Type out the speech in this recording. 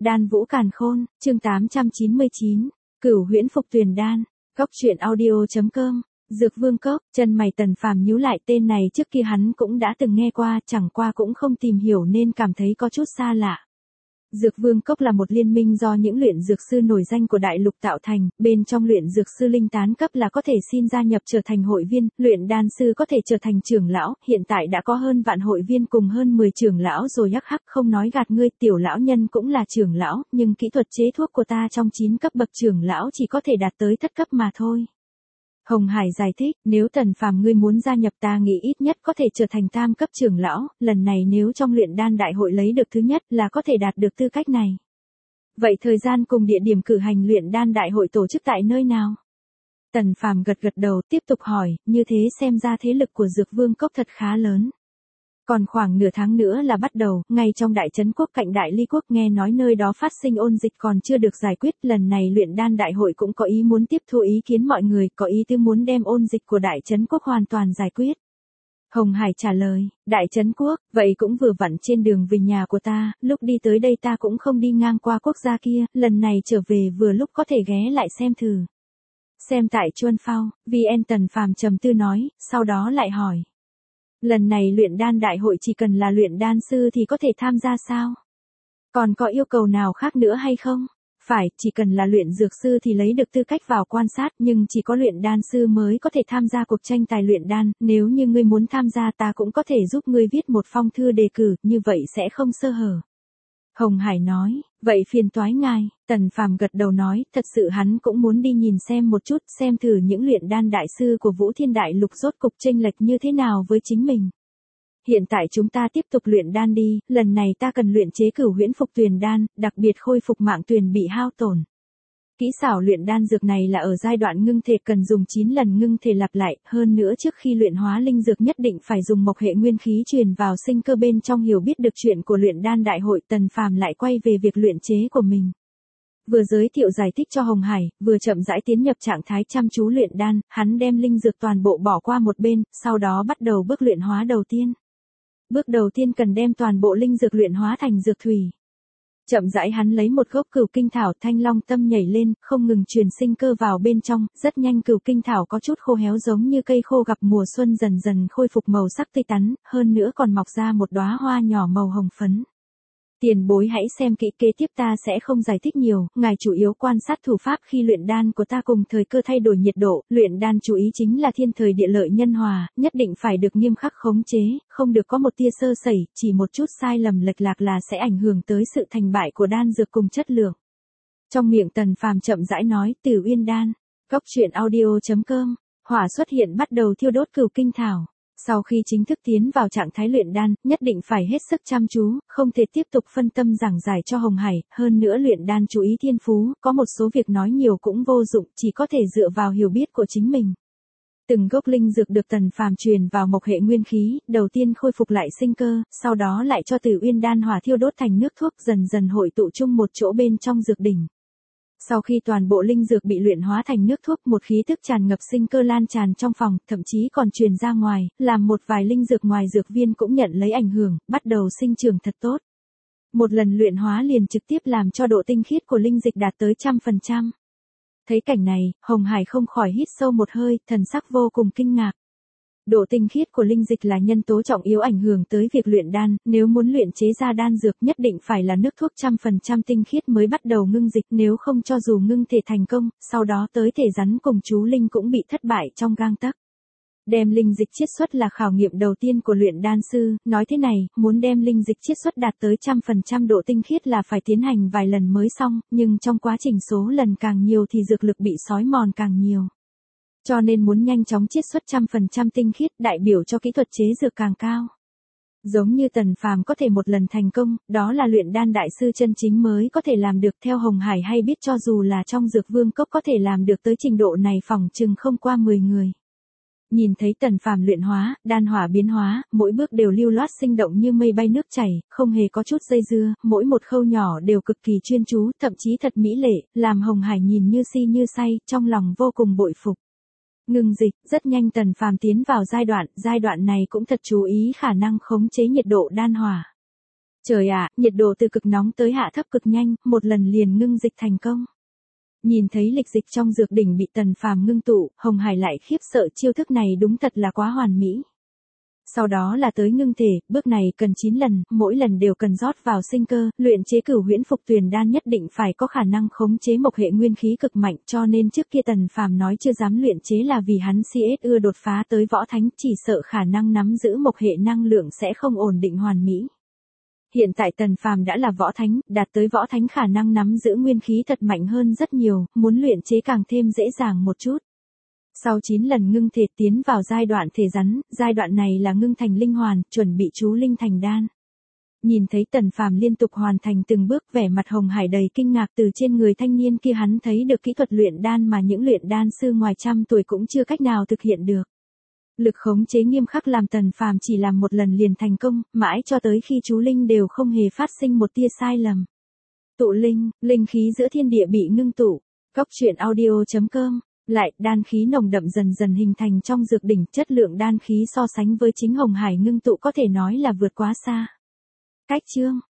Đan Vũ Càn Khôn, chương 899, Cửu Huyễn Phục Tuyền Đan, Góc Truyện Audio.com, Dược Vương Cốc, chân mày Tần Phàm nhíu lại, tên này trước kia hắn cũng đã từng nghe qua, chẳng qua cũng không tìm hiểu nên cảm thấy có chút xa lạ. Dược Vương Cốc là một liên minh do những luyện dược sư nổi danh của đại lục tạo thành, bên trong luyện dược sư linh tán cấp là có thể xin gia nhập trở thành hội viên, luyện đan sư có thể trở thành trưởng lão, hiện tại đã có hơn vạn hội viên cùng hơn 10 trưởng lão rồi hắc hắc, không nói gạt ngươi, tiểu lão nhân cũng là trưởng lão, nhưng kỹ thuật chế thuốc của ta trong 9 cấp bậc trưởng lão chỉ có thể đạt tới thất cấp mà thôi. Hồng Hải giải thích, nếu Tần Phàm ngươi muốn gia nhập ta nghĩ ít nhất có thể trở thành tam cấp trưởng lão, lần này nếu trong luyện đan đại hội lấy được thứ nhất là có thể đạt được tư cách này. Vậy thời gian cùng địa điểm cử hành luyện đan đại hội tổ chức tại nơi nào? Tần Phàm gật gật đầu tiếp tục hỏi, như thế xem ra thế lực của Dược Vương Cốc thật khá lớn. Còn khoảng nửa tháng nữa là bắt đầu, ngay trong đại trấn quốc cạnh Đại Ly Quốc nghe nói nơi đó phát sinh ôn dịch còn chưa được giải quyết, lần này luyện đan đại hội cũng có ý muốn tiếp thu ý kiến mọi người, có ý tư muốn đem ôn dịch của đại trấn quốc hoàn toàn giải quyết. Hồng Hải trả lời, đại trấn quốc, vậy cũng vừa vặn trên đường về nhà của ta, lúc đi tới đây ta cũng không đi ngang qua quốc gia kia, lần này trở về vừa lúc có thể ghé lại xem thử. Xem tại Chuân Phao, VN Tần Phàm trầm tư nói, sau đó lại hỏi. Lần này luyện đan đại hội chỉ cần là luyện đan sư thì có thể tham gia sao? Còn có yêu cầu nào khác nữa hay không? Phải, chỉ cần là luyện dược sư thì lấy được tư cách vào quan sát, nhưng chỉ có luyện đan sư mới có thể tham gia cuộc tranh tài luyện đan, nếu như ngươi muốn tham gia ta cũng có thể giúp ngươi viết một phong thư đề cử, như vậy sẽ không sơ hở. Hồng Hải nói, vậy phiền toái ngài, Tần Phàm gật đầu nói, thật sự hắn cũng muốn đi nhìn xem một chút, xem thử những luyện đan đại sư của Vũ Thiên Đại Lục rốt cục chênh lệch như thế nào với chính mình. Hiện tại chúng ta tiếp tục luyện đan đi, lần này ta cần luyện chế Cửu Huyễn Phục Tuyền Đan, đặc biệt khôi phục mạng tuyền bị hao tổn. Kỹ xảo luyện đan dược này là ở giai đoạn ngưng thể cần dùng 9 lần ngưng thể lặp lại, hơn nữa trước khi luyện hóa linh dược nhất định phải dùng mộc hệ nguyên khí truyền vào sinh cơ bên trong. Hiểu biết được chuyện của luyện đan đại hội, Tần Phàm lại quay về việc luyện chế của mình. Vừa giới thiệu giải thích cho Hồng Hải, vừa chậm rãi tiến nhập trạng thái chăm chú luyện đan, hắn đem linh dược toàn bộ bỏ qua một bên, sau đó bắt đầu bước luyện hóa đầu tiên. Bước đầu tiên cần đem toàn bộ linh dược luyện hóa thành dược thủy. Chậm rãi hắn lấy một gốc cửu kinh thảo, Thanh Long tâm nhảy lên, không ngừng truyền sinh cơ vào bên trong, rất nhanh cửu kinh thảo có chút khô héo giống như cây khô gặp mùa xuân dần dần khôi phục màu sắc tươi tắn, hơn nữa còn mọc ra một đóa hoa nhỏ màu hồng phấn. Tiền bối hãy xem kỹ, kế tiếp ta sẽ không giải thích nhiều, ngài chủ yếu quan sát thủ pháp khi luyện đan của ta cùng thời cơ thay đổi nhiệt độ, luyện đan chú ý chính là thiên thời địa lợi nhân hòa, nhất định phải được nghiêm khắc khống chế, không được có một tia sơ sẩy, chỉ một chút sai lầm lệch lạc là sẽ ảnh hưởng tới sự thành bại của đan dược cùng chất lượng. Trong miệng Tần Phàm chậm rãi nói, Tử Uyên Đan, Góc Truyện Audio.com, hỏa xuất hiện bắt đầu thiêu đốt cửu kinh thảo. Sau khi chính thức tiến vào trạng thái luyện đan, nhất định phải hết sức chăm chú, không thể tiếp tục phân tâm giảng giải cho Hồng Hải, hơn nữa luyện đan chú ý thiên phú, có một số việc nói nhiều cũng vô dụng, chỉ có thể dựa vào hiểu biết của chính mình. Từng gốc linh dược được Tần Phàm truyền vào mộc hệ nguyên khí, đầu tiên khôi phục lại sinh cơ, sau đó lại cho Tử Uyên Đan hỏa thiêu đốt thành nước thuốc dần dần hội tụ chung một chỗ bên trong dược đỉnh. Sau khi toàn bộ linh dược bị luyện hóa thành nước thuốc, một khí tức tràn ngập sinh cơ lan tràn trong phòng, thậm chí còn truyền ra ngoài, làm một vài linh dược ngoài dược viên cũng nhận lấy ảnh hưởng, bắt đầu sinh trưởng thật tốt. Một lần luyện hóa liền trực tiếp làm cho độ tinh khiết của linh dịch đạt tới 100%. Thấy cảnh này, Hồng Hải không khỏi hít sâu một hơi, thần sắc vô cùng kinh ngạc. Độ tinh khiết của linh dịch là nhân tố trọng yếu ảnh hưởng tới việc luyện đan, nếu muốn luyện chế ra đan dược nhất định phải là nước thuốc 100% tinh khiết mới bắt đầu ngưng dịch, nếu không cho dù ngưng thể thành công, sau đó tới thể rắn cùng chú linh cũng bị thất bại trong gang tấc. Đem linh dịch chiết xuất là khảo nghiệm đầu tiên của luyện đan sư, nói thế này, muốn đem linh dịch chiết xuất đạt tới 100% độ tinh khiết là phải tiến hành vài lần mới xong, nhưng trong quá trình số lần càng nhiều thì dược lực bị xói mòn càng nhiều. Cho nên muốn nhanh chóng chiết xuất 100% tinh khiết đại biểu cho kỹ thuật chế dược càng cao. Giống như Tần Phàm có thể một lần thành công, đó là luyện đan đại sư chân chính mới có thể làm được. Theo Hồng Hải hay biết cho dù là trong Dược Vương Cốc có thể làm được tới trình độ này phỏng chừng không qua 10 người. Nhìn thấy Tần Phàm luyện hóa, đan hỏa biến hóa, mỗi bước đều lưu loát sinh động như mây bay nước chảy, không hề có chút dây dưa, mỗi một khâu nhỏ đều cực kỳ chuyên chú, thậm chí thật mỹ lệ, làm Hồng Hải nhìn như si như say, trong lòng vô cùng bội phục. Ngừng dịch, rất nhanh Tần Phàm tiến vào giai đoạn này cũng thật chú ý khả năng khống chế nhiệt độ đan hỏa. Trời ạ, nhiệt độ từ cực nóng tới hạ thấp cực nhanh, một lần liền ngưng dịch thành công. Nhìn thấy lịch dịch trong dược đỉnh bị Tần Phàm ngưng tụ, Hồng Hải lại khiếp sợ chiêu thức này đúng thật là quá hoàn mỹ. Sau đó là tới ngưng thể, bước này cần 9 lần, mỗi lần đều cần rót vào sinh cơ, luyện chế Cửu Huyễn Phục Tuyền Đan nhất định phải có khả năng khống chế mộc hệ nguyên khí cực mạnh, cho nên trước kia Tần Phàm nói chưa dám luyện chế là vì hắn CS ưa đột phá tới võ thánh, chỉ sợ khả năng nắm giữ mộc hệ năng lượng sẽ không ổn định hoàn mỹ. Hiện tại Tần Phàm đã là võ thánh, đạt tới võ thánh khả năng nắm giữ nguyên khí thật mạnh hơn rất nhiều, muốn luyện chế càng thêm dễ dàng một chút. Sau 9 lần ngưng thể tiến vào giai đoạn thể rắn, giai đoạn này là ngưng thành linh hoàn, chuẩn bị chú linh thành đan. Nhìn thấy Tần Phàm liên tục hoàn thành từng bước, vẻ mặt Hồng Hải đầy kinh ngạc, từ trên người thanh niên kia hắn thấy được kỹ thuật luyện đan mà những luyện đan sư ngoài trăm tuổi cũng chưa cách nào thực hiện được. Lực khống chế nghiêm khắc làm Tần Phàm chỉ làm một lần liền thành công, mãi cho tới khi chú linh đều không hề phát sinh một tia sai lầm. Tụ linh, linh khí giữa thiên địa bị ngưng tụ. Góc truyện audio.com. Lại, đan khí nồng đậm dần dần hình thành trong dược đỉnh, chất lượng đan khí so sánh với chính Hồng Hải ngưng tụ có thể nói là vượt quá xa. Cách chương